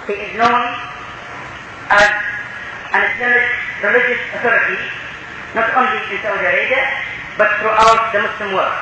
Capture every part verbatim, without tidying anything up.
he is known as an Islamic religious authority, not only in Saudi Arabia, but throughout the Muslim world.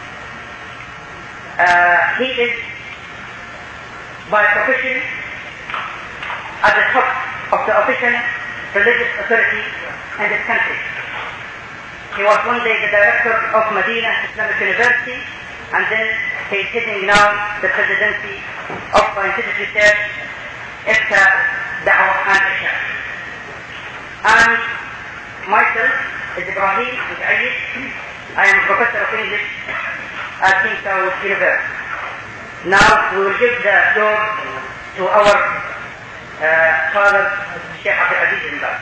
Uh, he is, by profession, at the top of the official religious authority in this country. He was one day the director of Medina Islamic University, and then he is heading now the presidency of scientific research, I F T A, Da'wah and Isha. And myself is Ibrahim Al-Ayyid. I am a professor of English at King Saud University. Now we will give the floor to our uh, father, Sheikh Abdul Aziz bin Baz.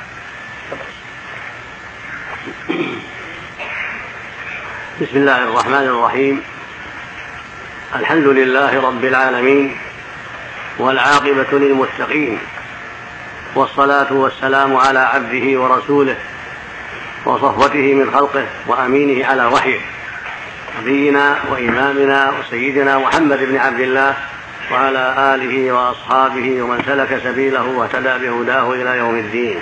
بسم الله الرحمن الرحيم. الحمد لله رب العالمين، والعاقبة للمتقين، والصلاة والسلام على عبده ورسوله وصفوته من خلقه وأمينه على وحيه، نبينا وإمامنا وسيدنا محمد بن عبد الله وعلى آله وأصحابه ومن سلك سبيله واهتدى بهداه إلى يوم الدين.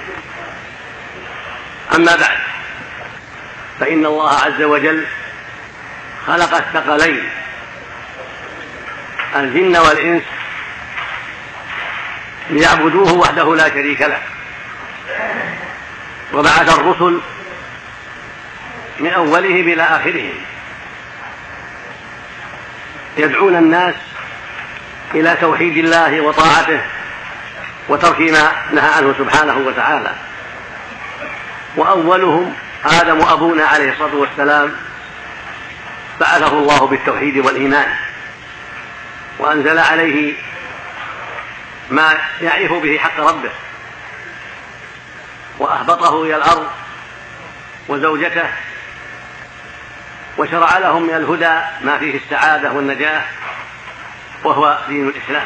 أما بعد، فإن الله عز وجل خلق الثقلين الجن والإنس ليعبدوه وحده لا شريك له، وبعث الرسل من أولهم إلى آخرهم يدعون الناس إلى توحيد الله وطاعته وترك ما نهى عنه سبحانه وتعالى. وأولهم آدم أبونا عليه الصلاة والسلام، بعثه الله بالتوحيد والإيمان، وأنزل عليه ما يعرف به حق ربه، وأهبطه إلى الأرض وزوجته، وشرع لهم من الهدى ما فيه السعادة والنجاة، وهو دين الإسلام.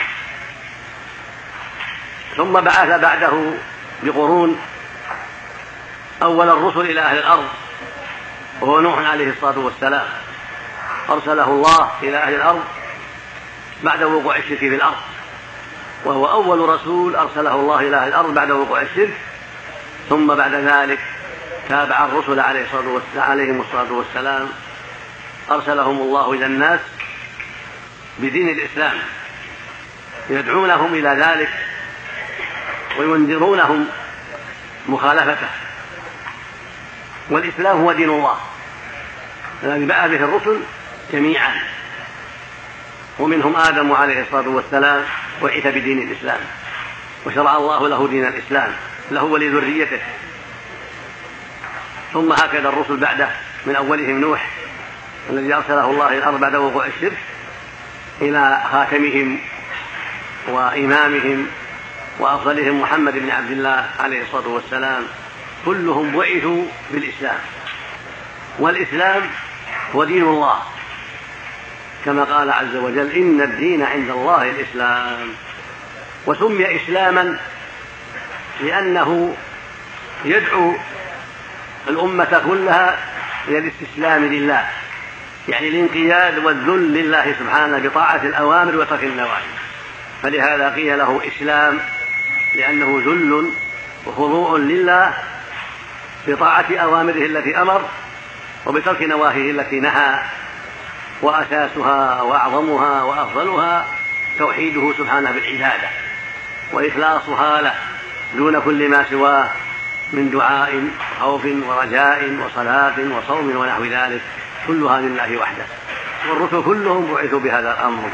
ثم بعث بعده بقرون أول الرسل إلى أهل الأرض، وهو نوح عليه الصلاة والسلام، أرسله الله إلى أهل الأرض بعد وقوع الشرك في الأرض، وهو أول رسول أرسله الله إلى أهل الأرض بعد وقوع الشرك. ثم بعد ذلك تابع الرسل عليهم الصلاة والسلام، أرسلهم الله إلى الناس بدين الإسلام، يدعونهم إلى ذلك وينذرونهم مخالفته. والإسلام هو دين الله الذي بعث به الرسل جميعا، ومنهم آدم عليه الصلاة والسلام بعث بدين الإسلام، وشرع الله له دين الإسلام له ولذريته. ثم هكذا الرسل بعده، من أولهم نوح الذي أرسله الله إلى الأرض بعد وقوع الشرك، إلى خاتمهم وإمامهم وأفضلهم محمد بن عبد الله عليه الصلاة والسلام، كلهم بعثوا بالإسلام. والإسلام هو دين الله، كما قال عز وجل: إن الدين عند الله الإسلام. وسمي إسلاما لأنه يدعو الأمة كلها إلى الاستسلام لله، يعني الانقياد والذل لله سبحانه بطاعة الأوامر وترك النواهي. فلهذا قيل له إسلام، لأنه ذل وخضوع لله بطاعة أوامره التي أمر وبترك نواهيه التي نهى. وأساسها وأعظمها وأفضلها توحيده سبحانه بالعبادة، وإخلاصها له دون كل ما سواه من دعاء خوف ورجاء وصلاة وصوم ونحو ذلك، كلها لله وحده. والرسل كلهم بعثوا بهذا الأمر.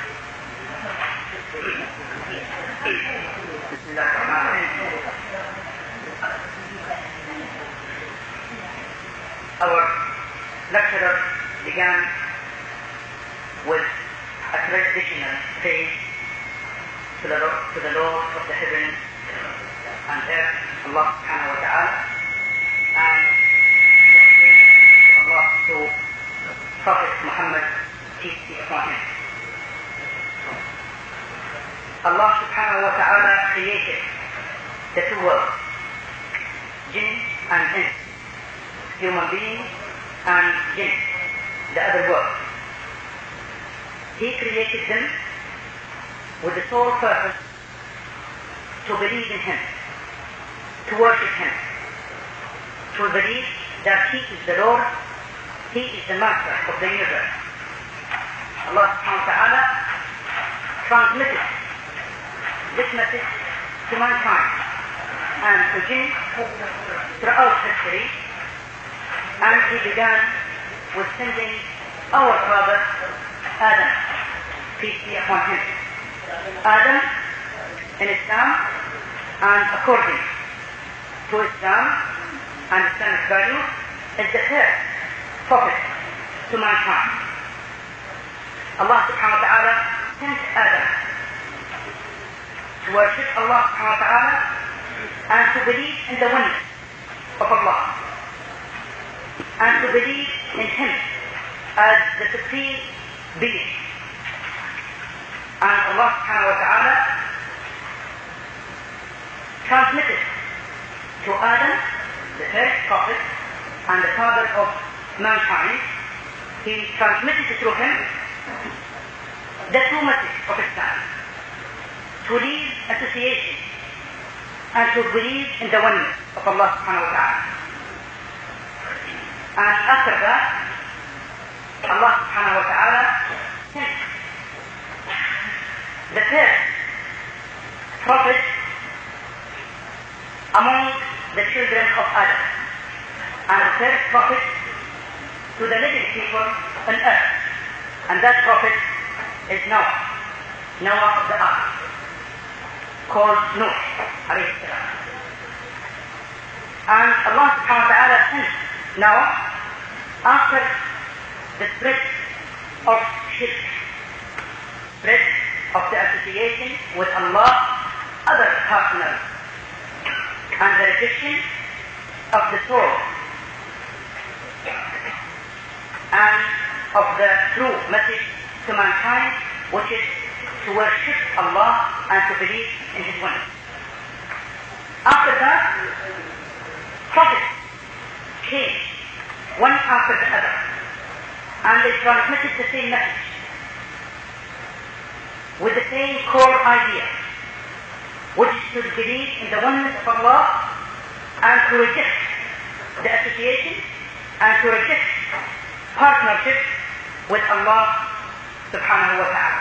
Our lecturer began with a traditional praise to the, to the Lord of the heaven and earth, Allah subhanahu wa ta'ala, and Allah to Prophet Muhammad, peace be upon him. Allah subhanahu wa ta'ala created the two worlds, jinn and ins, human being and jinn, the other world. He created them with the sole purpose to believe in Him, to worship Him, to believe that He is the Lord, He is the Master of the universe. Allah subhanahu wa ta'ala transmitted this message to mankind and to jinn throughout history, and He began with sending our father Adam, peace be upon him. Adam in Islam, and according to Islam and Islamic values, is the first prophet to mankind. Allah subhanahu wa ta'ala sent Adam to worship Allah subhanahu wa ta'ala and to believe in the oneness of Allah and to believe in Him as the supreme being. And Allah subhanahu wa ta'ala transmitted to Adam, the first prophet and the father of mankind, He transmitted through him the true message of Islam, to leave association and to believe in the oneness of Allah subhanahu wa ta'ala. And after that, Allah subhanahu wa ta'ala sent the first prophet among the children of Adam, and the first prophet to the living people on earth, and that prophet is Noah, Noah of the ark, called Nuh alayhi salam. And Allah subhanahu wa ta'ala sent Noah after the spread of shirk, spread of the association with Allah, other partners, and the rejection of the soul and of the true message to mankind, which is to worship Allah and to believe in His oneness. After that, prophets came one after the other, and they transmitted the same message with the same core idea, which is to believe in the oneness of Allah and to reject the association and to reject partnership with Allah subhanahu wa ta'ala.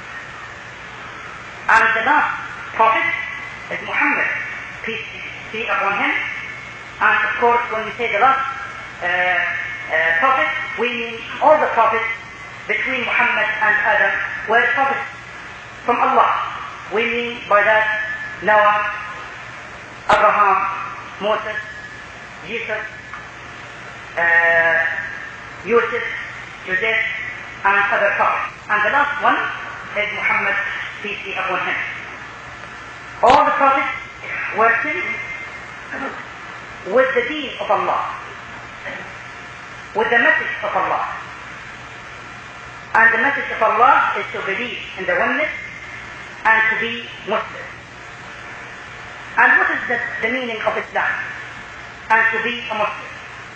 And the last prophet is Muhammad, peace be upon him. And of course, when we say the last uh, uh, prophet, we mean all the prophets between Muhammad and Adam were prophets from Allah. We mean by that Noah, Abraham, Moses, Jesus, uh, Yusuf, Joseph, and other prophets. And the last one is Muhammad, peace be upon him. All the prophets were sent with the deen of Allah, with the message of Allah. And the message of Allah is to believe in the oneness and to be Muslim. And what is the, the meaning of Islam? And to be a Muslim.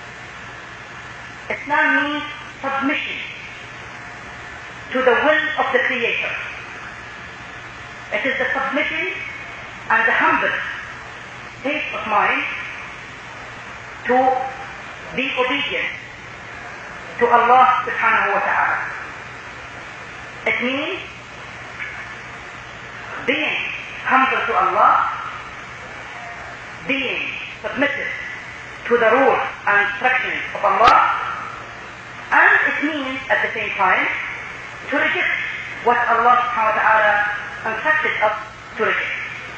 Islam means submission to the will of the Creator. It is the submission and the humble state of mind to be obedient to Allah subhanahu wa ta'ala. It means being humble to Allah, being submissive to the rules and instructions of Allah, and it means at the same time to reject what Allah subhanahu wa ta'ala instructed us to reject.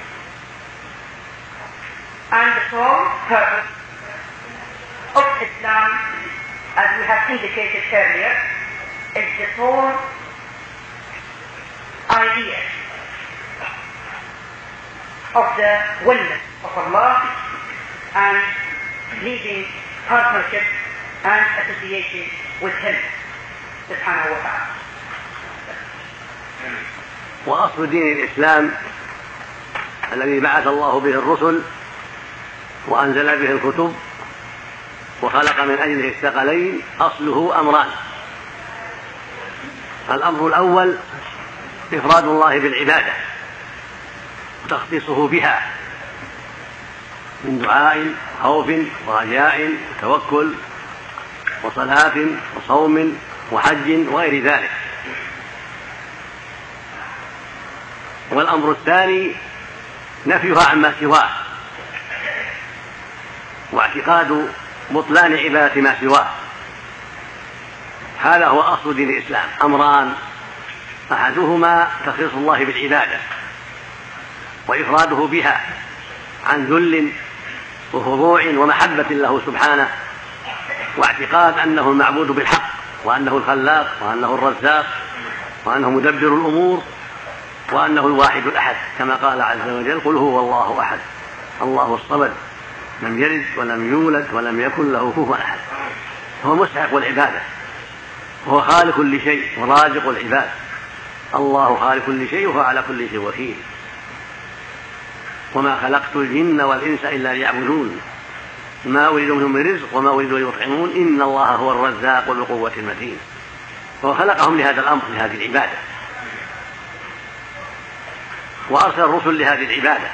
And the sole purpose of Islam, as we have indicated earlier, is the sole idea of the oneness of Allah and leaving partnership and association with Him subhanahu wa ta'ala. وأصل دين الإسلام الذي بعث الله به الرسل وأنزل به الكتب وخلق من أجله الثقلين أصله أمران. الأمر الأول إفراد الله بالعبادة وتخصيصه بها من دعاء خوف ورجاء وتوكل وصلاة وصوم وحج وغير ذلك. والأمر الثاني نفيها عما سواه واعتقاد بطلان عبادة ما سواه. هذا هو أصل دين الإسلام. أمران: أحدهما تخصيص الله بالعبادة وإفراده بها عن ذل وخضوع ومحبة له سبحانه، واعتقاد أنه المعبود بالحق وأنه الخلاق وأنه الرزاق وأنه مدبر الأمور وأنه الواحد الأحد، كما قال عز وجل: قل هو الله أحد الله الصمد لم يلد ولم يولد ولم يكن له كفوا أحد. هو مستحق العبادة، هو خالق كل شيء ورازق العباد. الله خالق كل شيء وهو على كل شيء وكيل. وما خلقت الجن والإنس إلا ليعبدون ما أريد منهم من رزق وما أريد أن يطعمون إن الله هو الرزاق ذو القوة المتين. فهو خلقهم لهذا الأمر، لهذه العبادة، وأرسل الرسل لهذه العبادة.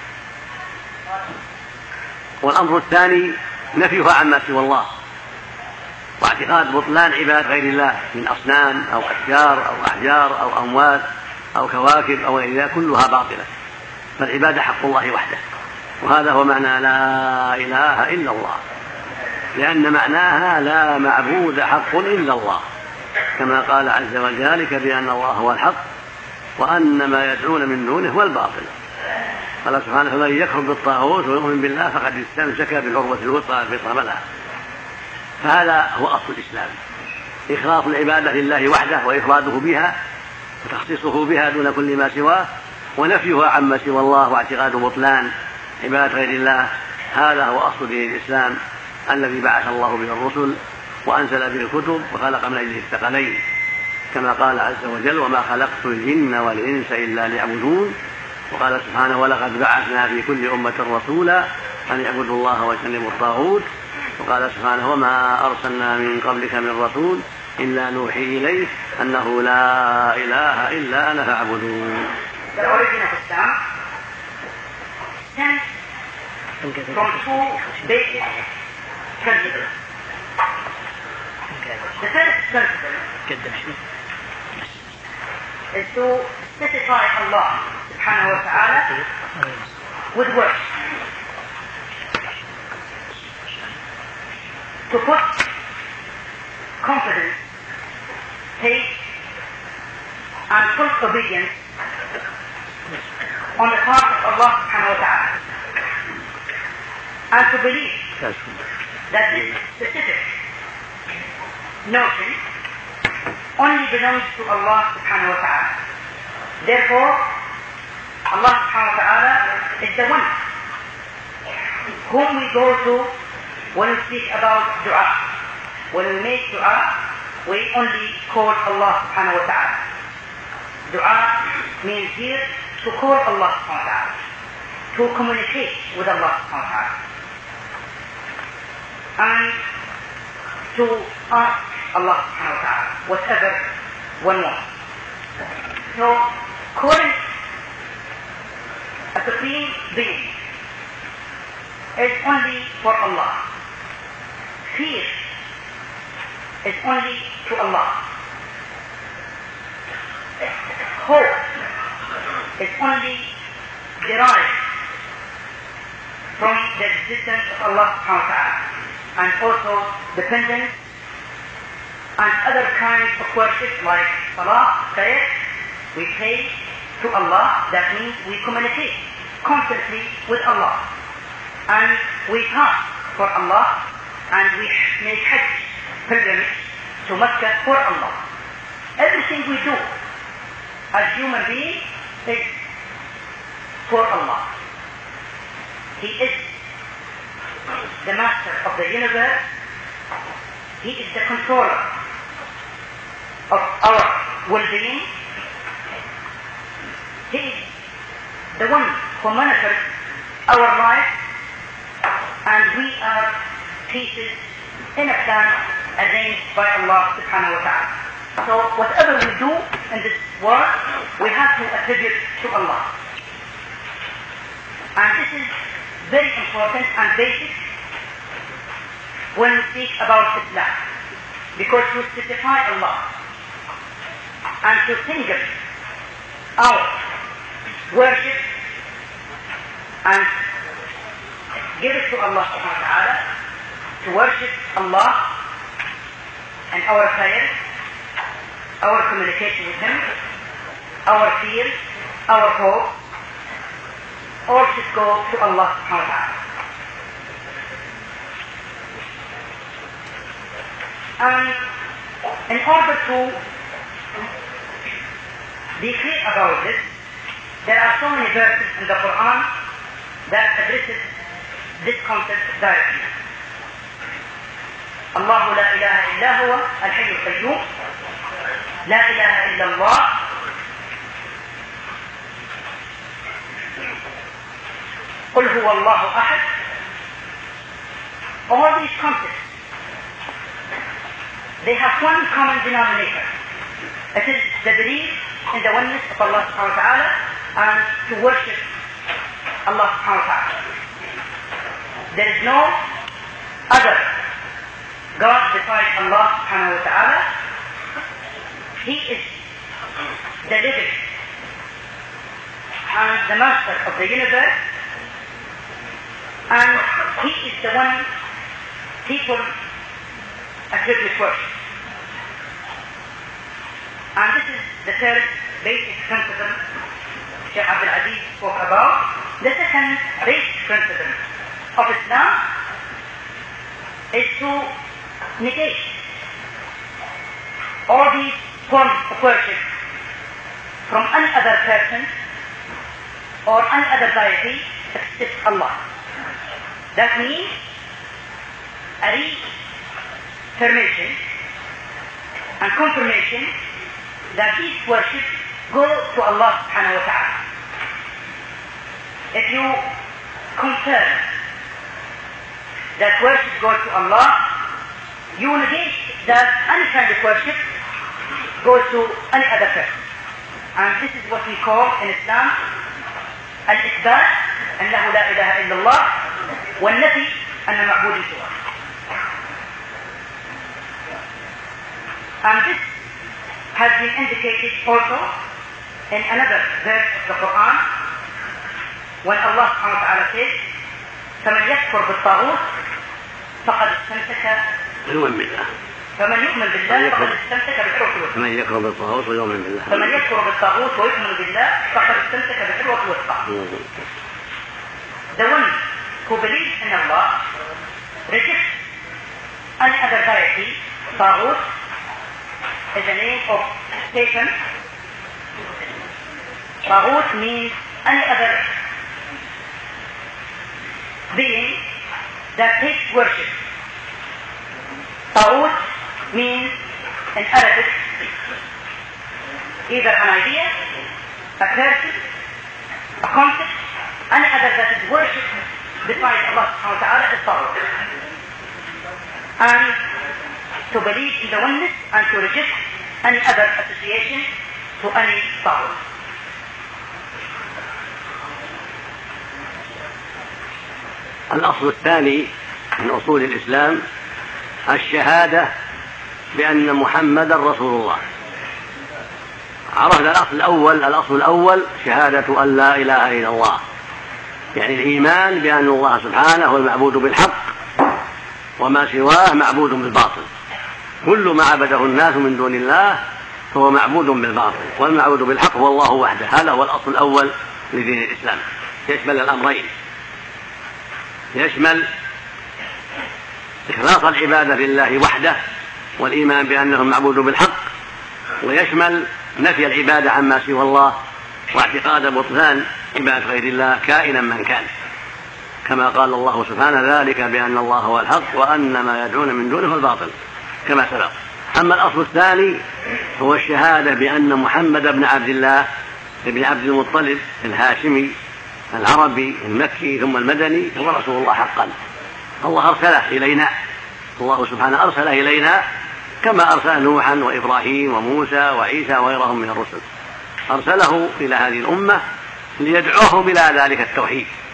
والأمر الثاني نفيها عما سوى الله واعتقاد بطلان عباد غير الله من أصنام أو أشجار أو أحجار أو أموات أو كواكب أو غير ذلك، كلها باطلة. فالعبادة حق الله وحده، وهذا هو معنى لا إله إلا الله، لأن معناها لا معبود حق إلا الله، كما قال عز وجل: ذلك بأن الله هو الحق وأن ما يدعون من دونه هو الباطل. قال سبحانه: فمن يكفر بالطاغوت ويؤمن بالله فقد استمسك بالعروة الوثقى لا انفصام لها. فهذا هو أصل الإسلام: إخلاص العبادة لله وحده وإفراده بها وتخصيصه بها دون كل ما سواه، ونفيها عما سوى الله واعتقاد بطلان عبادة غير الله. هذا هو أصل دين الإسلام الذي بعث الله به الرسل وأنزل به الكتب وخلق من أجله الثقلين، كما قال عز وجل: وما خلقت الجن والإنس إلا ليعبدون. وقال سبحانه: ولقد بعثنا في كل أمة رسولا أن يعبدوا الله واجتنبوا الطاغوت. وقال سبحانه: وما أرسلنا من قبلك من رسول إلا نوحي إليه أنه لا إله إلا أنا فاعبدون. The origin of Islam stems from two basic principles. The first principle is to specify Allah subhanahu wa ta'ala with words, to put confidence, faith and full obedience on the part of Allah subhanahu wa ta'ala, and to believe that this specific notion only belongs to Allah subhanahu wa ta'ala. Therefore, Allah subhanahu wa ta'ala is the one whom we go to when we speak about dua. When we make dua, we only call Allah subhanahu wa ta'ala. Dua means here to call Allah subhanahu wa ta'ala, to communicate with Allah subhanahu wa ta'ala, and to ask Allah subhanahu wa ta'ala whatever one wants. So, calling a supreme being is only for Allah. Fear is only to Allah. Hope is only derived from the existence of Allah subhanahu wa ta'ala, and also dependence and other kinds of worship like salah, prayer. We pray to Allah, that means we communicate constantly with Allah, and we fast for Allah, and we make hajj, pilgrimage to Mecca for Allah. Everything we do as human beings is for Allah. He is the master of the universe. He is the controller of our well-being. He is the one who monitors our life, and we are pieces in a plan arranged by Allah subhanahu wa ta'ala. So whatever we do in this world, we have to attribute to Allah. And this is very important and basic when we speak about Islam, because to specify Allah and to single our worship and give it to Allah subhanahu wa ta'ala, to worship Allah and our prayers, our communication with Him, our fears, our hope, all should go to Allah subhanahu wa ta'ala. And in order to be clear about this, there are so many verses in the Quran that addresses this concept directly. الله لا إله إلا هو الحي القيوم لا إله إلا الله قل هو الله أحد. All these concepts, they have one common denominator. It is the belief in the oneness of Allah subhanahu wa ta'ala and to worship Allah subhanahu wa ta'ala. There is no other God besides Allah subhanahu wa ta'ala. He is the living and the master of the universe, and He is the one people attribute worship. And this is the third basic principle Shaykh Abdul Aziz spoke about. The second basic principle of Islam is to negate all these forms of worship from any other person or any other deity except Allah. That means a reaffirmation and confirmation that these worship go to Allah subhanahu wa ta'ala. If you confirm that worship goes to Allah, you negate that any kind of worship goes to any other person. And this is what we call in Islam al-Ithbat, أنه لا إله إلا الله, والنفي أن معبود سواه. And this has been indicated also in another verse of the Quran when Allah subhanahu wa ta'ala says فمن يكفر بالطاغوت فقد استمسك يؤمن بالله فمن يؤمن بالله فقد استمسك بالعروة الوثقى. فمن يكفر بالطاغوت ويؤمن بالله فمن يكفر بالطاغوت ويؤمن بالله فقد استمسك بالعروة الوثقى. The one who believes in Allah rejects any other deity. Taghut is the name of Satan. Taghut means any other being that takes worship. Taghut means in Arabic either an idea, a person, a concept, any other that is worshipped besides Allah subhanahu wa ta'ala is Taghut. And to believe in the oneness and to reject any other association to any Taghut. الأصل الثاني من أصول الإسلام الشهادة بأن محمدا رسول الله. عرفنا الأصل الأول الأصل الأول شهادة أن لا إله إلا الله، يعني الإيمان بأن الله سبحانه هو المعبود بالحق وما سواه معبود بالباطل. كل ما عبده الناس من دون الله فهو معبود بالباطل، والمعبود بالحق هو الله وحده. هذا هو الأصل الأول لدين الإسلام، يشمل الأمرين، يشمل إخلاص العبادة لله وحده والإيمان بأنه المعبود بالحق، ويشمل نفي العبادة عما سوى الله واعتقاد بطلان عبادة غير الله كائنا من كان، كما قال الله سبحانه ذلك بأن الله هو الحق وأن ما يدعون من دونه الباطل كما سبق. أما الأصل الثاني هو الشهادة بأن محمد بن عبد الله بن عبد المطلب الهاشمي العربي المكي ثم المدني هو رسول الله حقا. الله أرسله إلينا، الله سبحانه أرسله إلينا كما أرسل نوحا وإبراهيم وموسى وعيسى وغيرهم من الرسل، أرسله إلى هذه الأمة ليدعوهم إلى ذلك التوحيد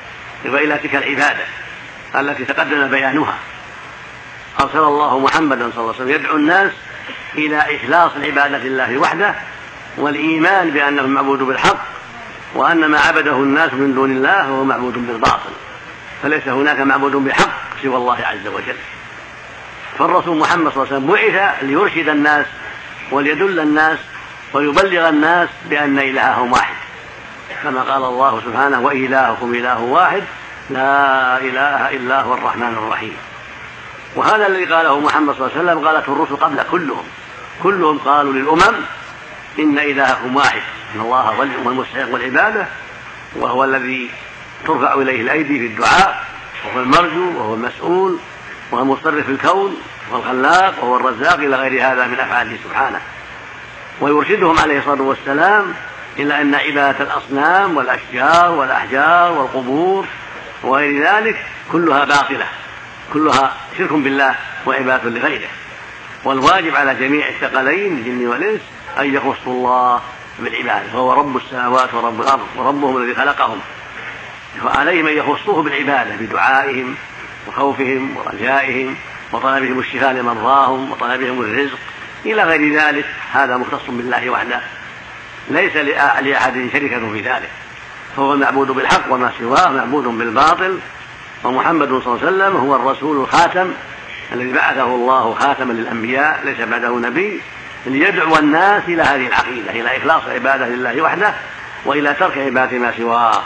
وإلى تلك العبادة التي تقدم بيانها. أرسل الله محمدا صلى الله عليه وسلم يدعو الناس إلى إخلاص العبادة لله وحده، والإيمان بأنه المعبود بالحق، وأن ما عبده الناس من دون الله هو معبود بالباطل، فليس هناك معبود بحق سوى الله عز وجل. فالرسول محمد صلى الله عليه وسلم بعث ليرشد الناس وليدل الناس ويبلغ الناس بأن إلههم واحد، كما قال الله سبحانه: وإلهكم إله واحد لا إله إلا هو الرحمن الرحيم. وهذا الذي قاله محمد صلى الله عليه وسلم قالته الرسل قبل كلهم كلهم قالوا للأمم: إن إلهكم واحد، إن الله هو المستحق والعبادة، وهو الذي ترفع إليه الأيدي في الدعاء، وهو المرجو، وهو المسؤول، وهو المصرف في الكون، وهو الخلاق، وهو الرزاق، إلى غير هذا من أفعاله سبحانه. ويرشدهم عليه الصلاة والسلام إلى أن عبادة الأصنام والأشجار والأحجار والقبور وغير ذلك كلها باطلة، كلها شرك بالله وعبادة لغيره. والواجب على جميع الثقلين الجن والإنس أن يخصوا الله بالعبادة، فهو رب السماوات ورب الأرض وربهم الذي خلقهم، فعليهم أن يخصوه بالعبادة بدعائهم وخوفهم ورجائهم وطلبهم الشفاء لمرضاهم وطلبهم الرزق إلى غير ذلك. هذا مختص بالله وحده، ليس لأحد شركة في ذلك، فهو المعبود بالحق، وما سواه معبود بالباطل. ومحمد صلى الله عليه وسلم هو الرسول الخاتم الذي بعثه الله خاتما للأنبياء، ليس بعده نبي، ليدعو الناس إلى هذه العقيدة، إلى إخلاص عبادة لله وحده وإلى ترك عبادة ما سواه.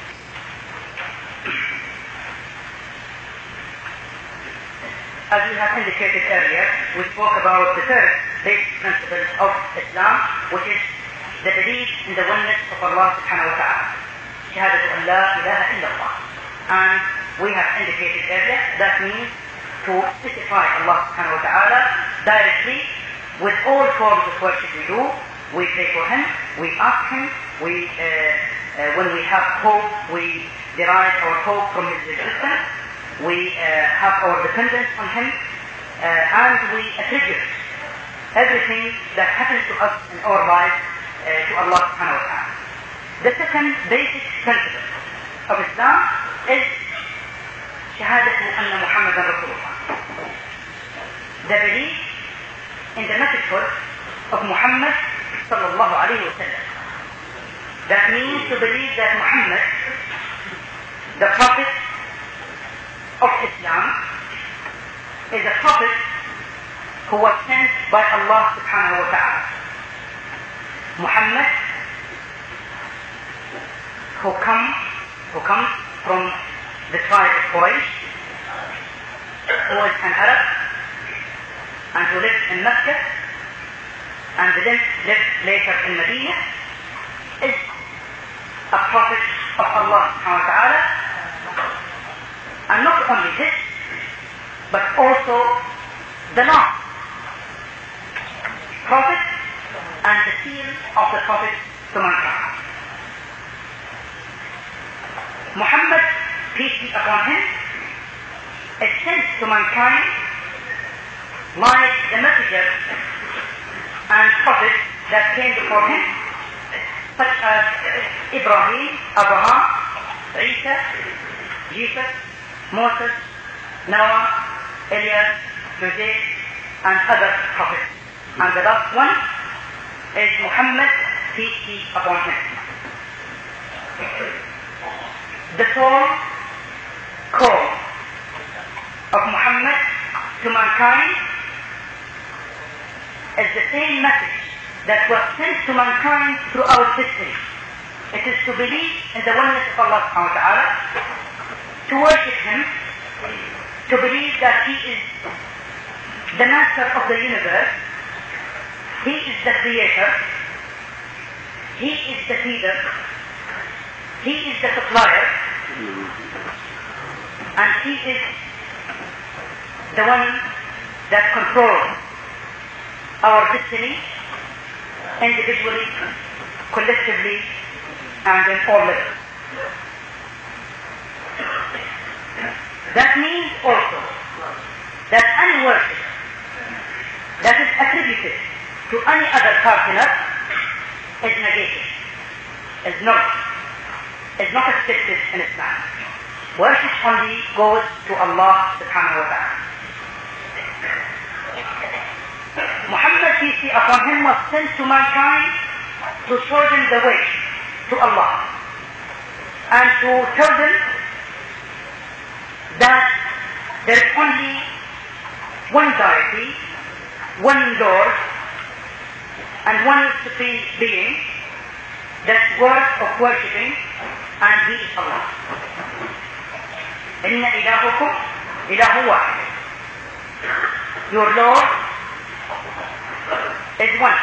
As we have indicated earlier, we spoke about the third basic principle of Islam, which is the belief in the oneness of Allah subhanahu wa ta'ala. Shahadatu an la ilaha illallah. And we have indicated earlier that means to specify Allah subhanahu wa ta'ala directly with all forms of worship we do. We pray for Him, we ask Him, we, uh, uh, when we have hope, we derive our hope from His existence. We uh, have our dependence on Him, uh, and we attribute everything that happens to us in our life uh, to Allah subhanahu wa ta'ala. The second basic principle of Islam is Shahadatu anna Muhammadan Rasulullah. The belief in the message of Muhammad sallallahu alayhi wa sallam. That means to believe that Muhammad, the Prophet of Islam, is a prophet who was sent by Allah subhanahu wa ta'ala. Muhammad, who comes who comes from the tribe of Quraysh, who was an Arab and who lived in Mecca and then lived later in Medina, is a prophet of Allah subhanahu wa ta'ala. And not only this, but also the last prophet and the seal of the prophet to mankind. Muhammad, peace be upon him, is sent to mankind like the messenger and prophet that came before him, such as Ibrahim, Abraham, Isa, Jesus, Moses, Noah, Elias, Joseph, and other prophets. And the last one is Muhammad, peace be upon him. The sole call of Muhammad to mankind is the same message that was sent to mankind throughout history. It is to believe in the oneness of Allah subhanahu wa ta'ala, to worship Him, to believe that He is the master of the universe, He is the creator, He is the feeder, He is the supplier, and He is the one that controls our destiny individually, collectively, and in all levels. That means also that any worship that is attributed to any other partner is negated, is not, is not accepted in Islam. Worship only goes to Allah subhanahu wa ta'ala. Muhammad, peace be upon him, was sent to mankind to show them the way to Allah and to tell them that there is only one deity, one Lord, and one supreme being that's worth of worshipping, and He is Allah. Inna ilahukum ilahu wahid. Your Lord is one,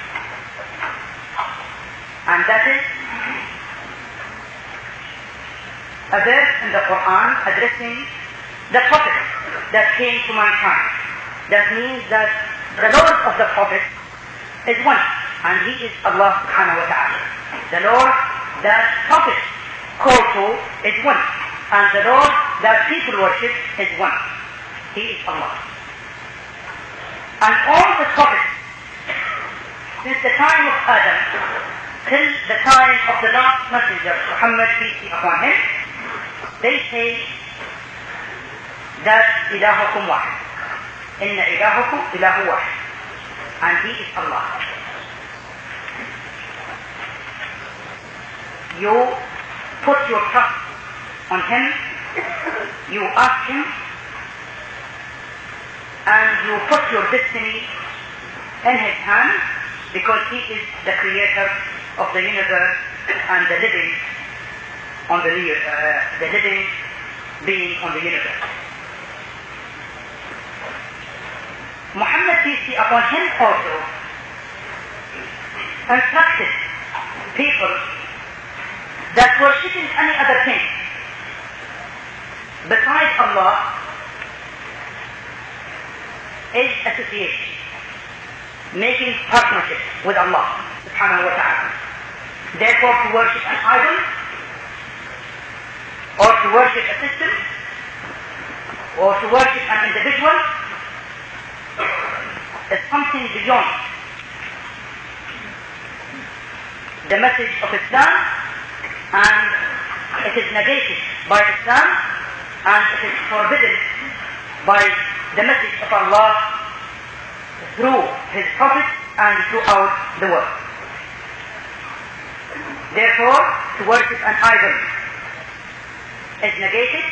and that is a verse in the Quran addressing the Prophet that came to mankind. That means that the Lord of the Prophet is one, and He is Allah subhanahu wa ta'ala. The Lord that Prophet called to is one, and the Lord that people worship is one. He is Allah. And all the prophets, since the time of Adam till the time of the last messenger, Muhammad, peace be upon him, they say that ilahukum wahid. Inna ilahukum ilahu wahid. And He is Allah. You put your trust on Him, you ask Him, and you put your destiny in His hands, because He is the creator of the universe and the living on the, uh, the living being on the universe. Muhammad, peace be upon him, also instructed people that worshipping any other thing besides Allah is association, making partnership with Allah subhanahu wa ta'ala. Therefore, to worship an idol or to worship a system or to worship an individual is something beyond the message of Islam, and it is negated by Islam, and it is forbidden by the message of Allah through His Prophet and throughout the world. Therefore, to worship an idol is negated.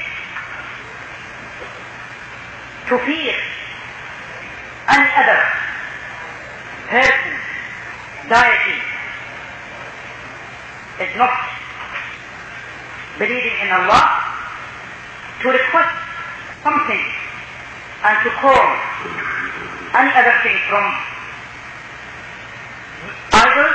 To fear any other person, deity, is not believing in Allah. To request something and to call any other thing from idols,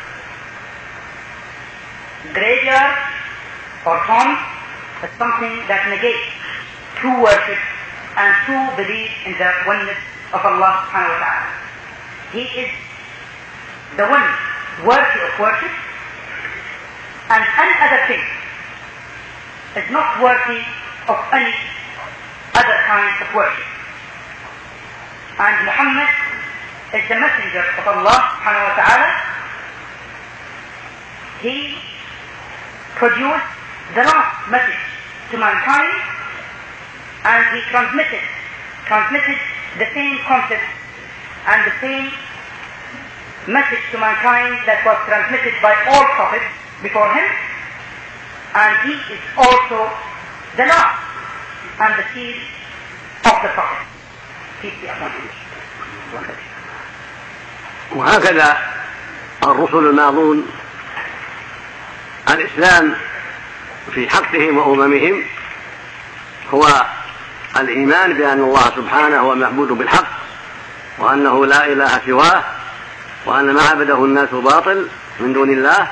graveyard or tombs is something that negates true worship and true belief in the oneness of Allah subhanahu wa ta'ala. He is the one worthy of worship, and any other thing is not worthy of any other kind of worship. And Muhammad is the messenger of Allah subhanahu wa ta'ala. He produced the last message to mankind, and he transmitted transmitted the same concept and the same message to mankind that was transmitted by all prophets before him, and he is also the last and the seal of the prophet. Peace be upon him. وهكذا الرسل الماضون الإسلام في حقهم وأممهم هو الإيمان بأن الله سبحانه هو المعبود بالحق، وأنه لا إله سواه، وأن ما عبده الناس باطل من دون الله.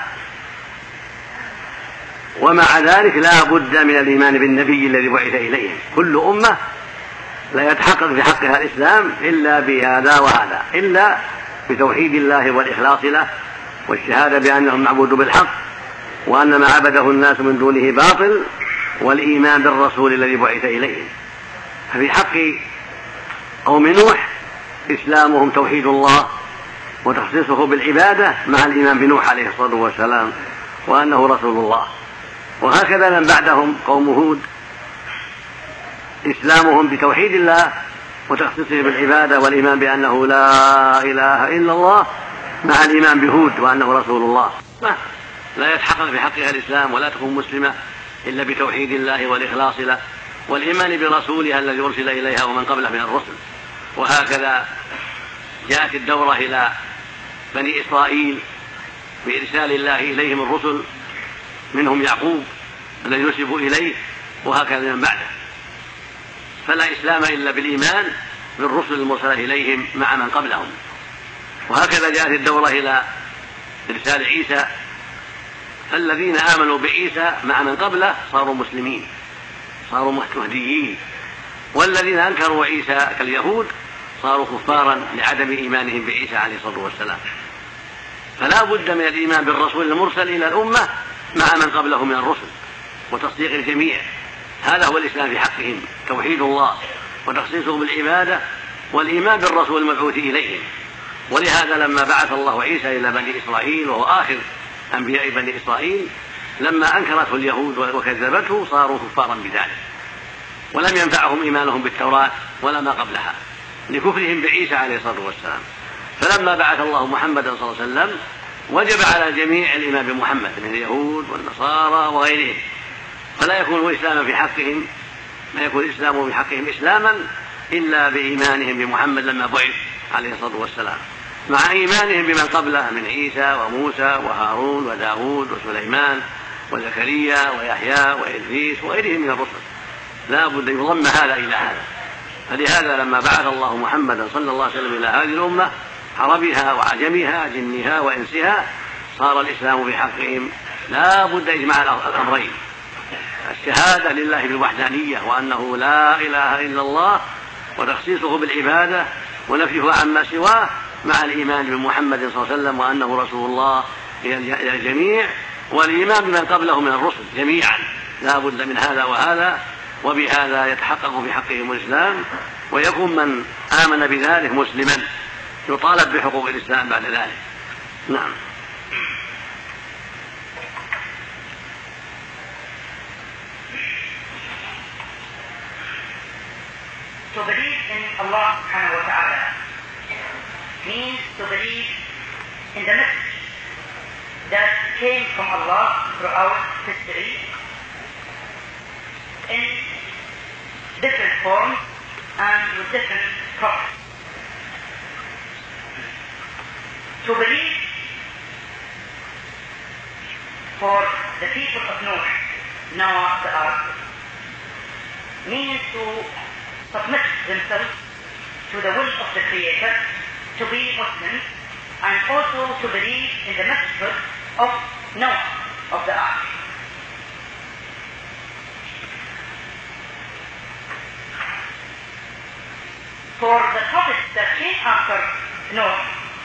ومع ذلك لا بد من الإيمان بالنبي الذي بعث إليهم. كل أمة لا يتحقق في حقها الإسلام إلا بهذا وهذا، إلا بتوحيد الله والإخلاص له والشهادة بأنه المعبود بالحق، وأن ما عبده الناس من دونه باطل، والإيمان بالرسول الذي بعث إليهم. ففي حق قوم نوح إسلامهم توحيد الله وتخصيصه بالعبادة مع الإيمان بنوح عليه الصلاة والسلام وأنه رسول الله. وهكذا من بعدهم قوم هود إسلامهم بتوحيد الله وتخصيصه بالعبادة والإيمان بأنه لا إله إلا الله مع الإيمان بهود وأنه رسول الله. لا يتحقق في حقها الإسلام ولا تكون مسلمة إلا بتوحيد الله والإخلاص له والإيمان برسولها الذي أرسل إليها ومن قبله من الرسل. وهكذا جاءت الدورة إلى بني إسرائيل بإرسال الله إليهم الرسل، منهم يعقوب الذي نسب إليه، وهكذا من بعده. فلا إسلام إلا بالإيمان بالرسل المرسلة إليهم مع من قبلهم. وهكذا جاءت الدورة إلى إرسال عيسى، فالذين آمنوا بعيسى مع من قبله صاروا مسلمين، صاروا مهتديين، والذين أنكروا عيسى كاليهود صاروا كفارا لعدم إيمانهم بعيسى عليه الصلاة والسلام. فلا بد من الإيمان بالرسول المرسل إلى الأمة مع من قبله من الرسل وتصديق الجميع. هذا هو الإسلام في حقهم، توحيد الله وتخصيصه بالعبادة والإيمان بالرسول المبعوث إليهم. ولهذا لما بعث الله عيسى إلى بني إسرائيل وهو آخر أنبياء بني إسرائيل، لما أنكرته اليهود وكذبته صاروا كفارا بذلك، ولم ينفعهم إيمانهم بالتوراة ولا ما قبلها لكفرهم بعيسى عليه الصلاة والسلام. فلما بعث الله محمدا صلى الله عليه وسلم وجب على الجميع الإيمان بمحمد من اليهود والنصارى وغيرهم، فلا يكون إسلاما في حقهم ما يكون الإسلام في حقهم إسلاما إلا بإيمانهم بمحمد لما بعث عليه الصلاة والسلام، مع إيمانهم بمن قبله من عيسى وموسى وهارون وداود وسليمان وزكريا ويحيى وإدريس وغيرهم من الرسل. لا بد يضم هذا إلى هذا. فلهذا لما بعث الله محمدا صلى الله عليه وسلم إلى هذه الأمة عربها وعجمها جنها وإنسها صار الإسلام في حقهم لا بد إجماع الأمرين: الشهادة لله بالوحدانية وأنه لا إله إلا الله وتخصيصه بالعبادة ونفيه عما سواه، مع الإيمان بمحمد صلى الله عليه وسلم وأنه رسول الله إلى الجميع، والإيمان بمن قبله من الرسل جميعا. لا بد من هذا وهذا، وبهذا يتحقق في حقهم الإسلام، ويكون من آمن بذلك مسلما يطالب بحقوق الإسلام بعد ذلك. نعم. To believe in Allah subhanahu wa ta'ala means to believe in the message that came from Allah throughout history in different forms and with different prophets. To believe for the people of Noah, Noah the Ark, means to submit themselves to the will of the Creator, to be Muslims, and also to believe in the message of Noah of the Ark. For the prophets that came after Noah,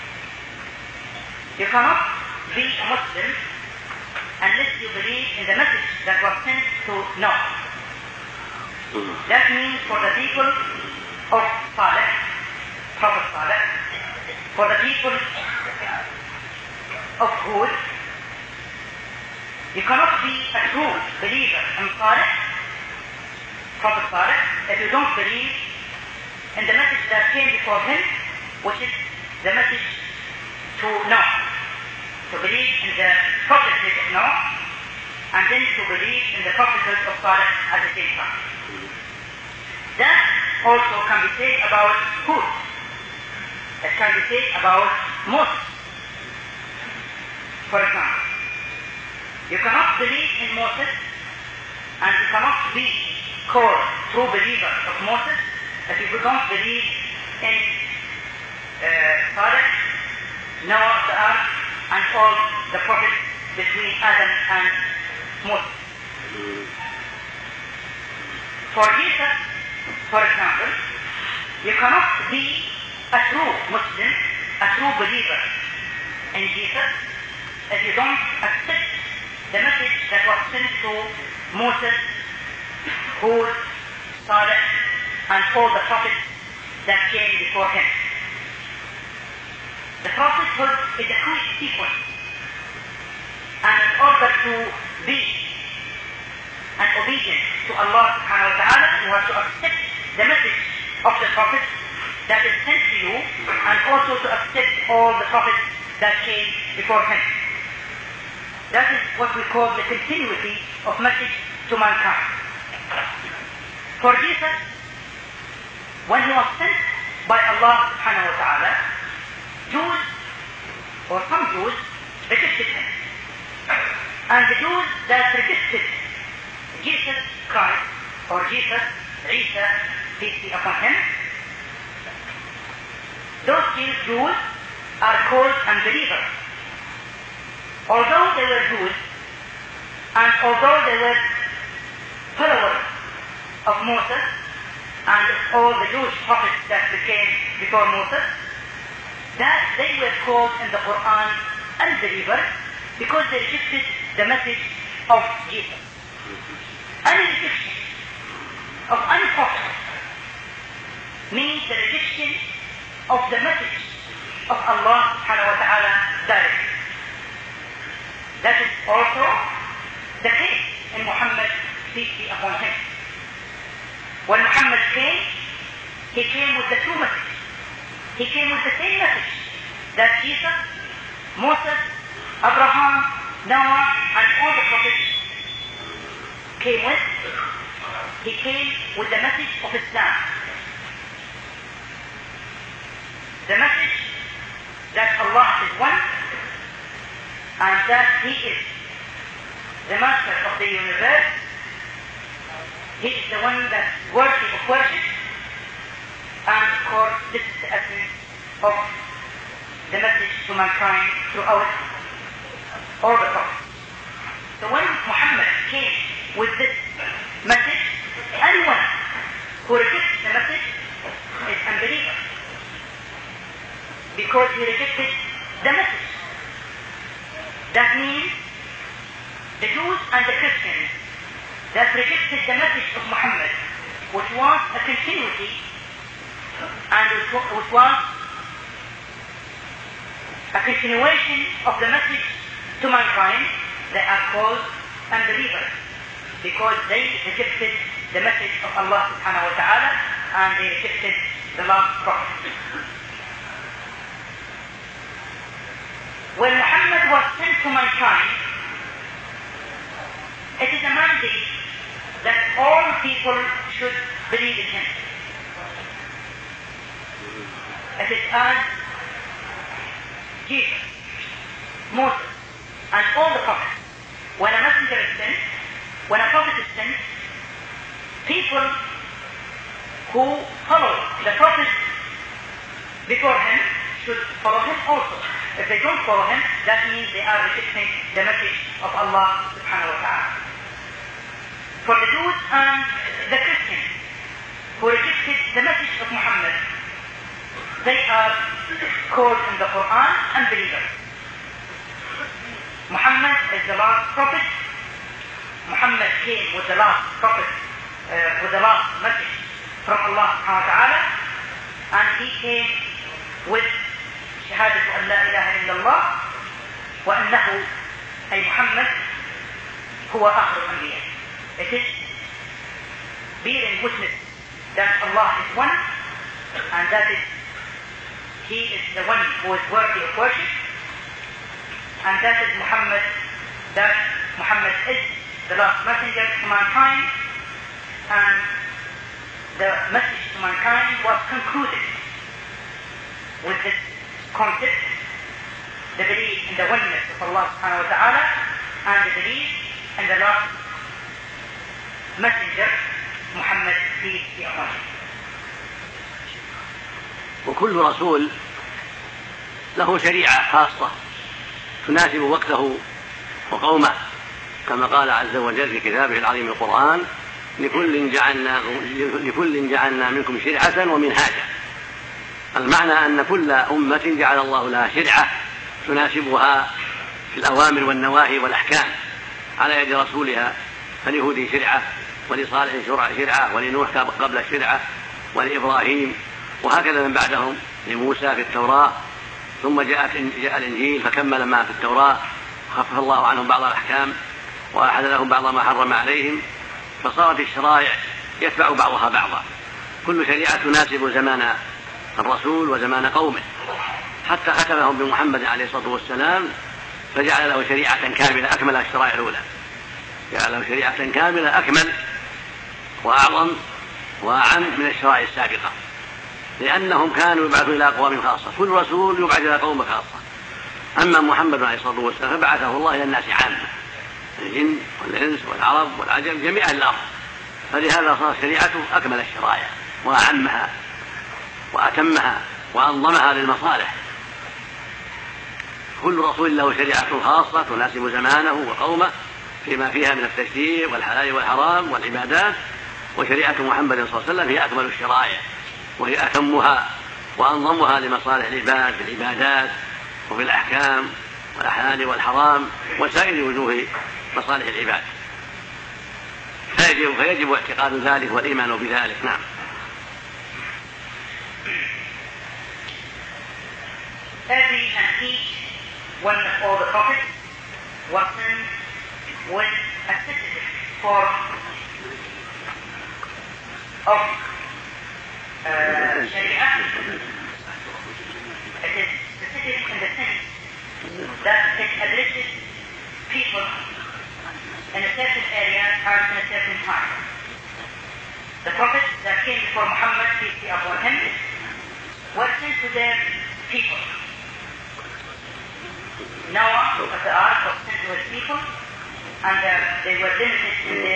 you cannot be a Muslim unless you believe in the message that was sent to Noah. That means for the people of Saleh, Prophet Saleh, for the people of Hud, you cannot be a true believer in Saleh, Prophet Saleh, if you don't believe in the message that came before him, which is the message to Noah. To believe in the prophecy of Noah, and then to believe in the prophecies of Saleh at the same time. That also can be said about Hud. It can be said about Moses. For example, you cannot believe in Moses and you cannot be called true believer of Moses if you don't believe in uh, Saleh, Noah the Ark, and all the prophets between Adam and Moses. For Jesus, for example, you cannot be a true Muslim, a true believer in Jesus if you don't accept the message that was sent to Moses, Hud, Saleh, and all the prophets that came before him. The prophethood is a quick sequence, and in order to be an obedient to Allah subhanahu wa ta'ala, you have to accept the message of the Prophet that is sent to you, and also to accept all the prophets that came before him. That is what we call the continuity of message to mankind. For Jesus, when he was sent by Allah subhanahu wa ta'ala, Jews, or some Jews, rejected him. And the Jews that rejected Jesus Christ, or Jesus, Isa, peace be upon him, those Jews are called unbelievers. Although they were Jews, and although they were followers of Moses, and all the Jewish prophets that became before Moses, that they were called in the Quran unbelievers because they rejected the message of Jesus. Any rejection of any prophet means the rejection of the message of Allah subhanahu wa ta'ala directly. That is also the case in Muhammad, peace be upon him. When Muhammad came, he came with the true message. He came with the same message that Jesus, Moses, Abraham, Noah, and all the prophets came with. He came with the message of Islam. The message that Allah is one, and that He is the master of the universe. He is the one that's worthy of worship. And of course, this is the essence of the message to mankind throughout all the prophets. So when Muhammad came with this message, anyone who rejects the message is unbeliever, because he rejected the message. That means the Jews and the Christians that rejected the message of Muhammad, which was a continuity and which was a continuation of the message to mankind, they are called unbelievers, because they rejected the message of Allah subhanahu wa ta'ala, and they rejected the last prophet. When Muhammad was sent to mankind, it is a mandate that all people should believe in him. It is as Jesus, Moses, and all the prophets. When a messenger is sent, when a prophet is sent, people who follow the prophet before him should follow him also. If they don't follow him, that means they are rejecting the message of Allah subhanahu wa ta'ala. For the Jews and the Christians who rejected the message of Muhammad, they are called in the Quran unbelievers. Muhammad is the last prophet. Muhammad came with the last prophet, uh, with the last message from Allah subhanahu wa ta'ala, and he came with شهادة أن لا إله إلا الله وأنه أي محمد هو آخر الأنبياء. It is bearing witness that Allah is one, and that is He is the one who is worthy of worship, and that is Muhammad, that Muhammad is the last messenger to mankind, and the message to mankind was concluded with this concept, the belief in the oneness of Allah subhanahu wa ta'ala, and the belief in the last messenger, Muhammad, peace be upon him. وكل رسول له شريعة خاصة تناسب وقته وقومه، كما قال عز وجل في كتابه العظيم القرآن: لكل جعلنا لكل جعلنا منكم شرعة ومنهاجا. المعنى أن كل أمة جعل الله لها شرعة تناسبها في الأوامر والنواهي والأحكام على يد رسولها، فلهود شرعة، ولصالح شرعة، ولنوح قبل الشرعة، ولإبراهيم، وهكذا من بعدهم لموسى في التوراة، ثم جاء جاء الإنجيل فكمل ما في التوراة، خفف الله عنهم بعض الأحكام وأحل لهم بعض ما حرم عليهم، فصارت الشرائع يتبع بعضها بعضا، كل شريعة تناسب زمان الرسول وزمان قومه، حتى ختمهم بمحمد عليه الصلاة والسلام فجعل له شريعة كاملة أكمل الشرائع الأولى، جعل له شريعة كاملة أكمل وأعظم وأعم من الشرائع السابقة، لأنهم كانوا يبعثوا إلى أقوام خاصة، كل رسول يبعث إلى قوم خاصة. أما محمد عليه الصلاة والسلام فبعثه الله إلى الناس عامة، الجن والإنس والعرب والعجم جميع الأرض، فلهذا صار شريعته أكمل الشرائع وأعمها وأتمها وأنظمها للمصالح. كل رسول له شريعة خاصة تناسب زمانه وقومه فيما فيها من التشريع والحلال والحرام والعبادات، وشريعة محمد صلى الله عليه وسلم هي أكمل الشرائع وهي أتمها وأنظمها لمصالح العباد في العبادات وفي الأحكام والحلال والحرام وسائر وجوه مصالح العباد، فيجب, فيجب اعتقاد ذلك والإيمان بذلك. نعم. Every and each one of all the prophets was sent with a specific form of uh, Sharia. It is specific in the sense that it addresses people in a certain area or in a certain time. The prophets that came before Muhammad, peace be upon him, were sent to their people. Noah of the ark was sent to his people, and uh, they were limited in their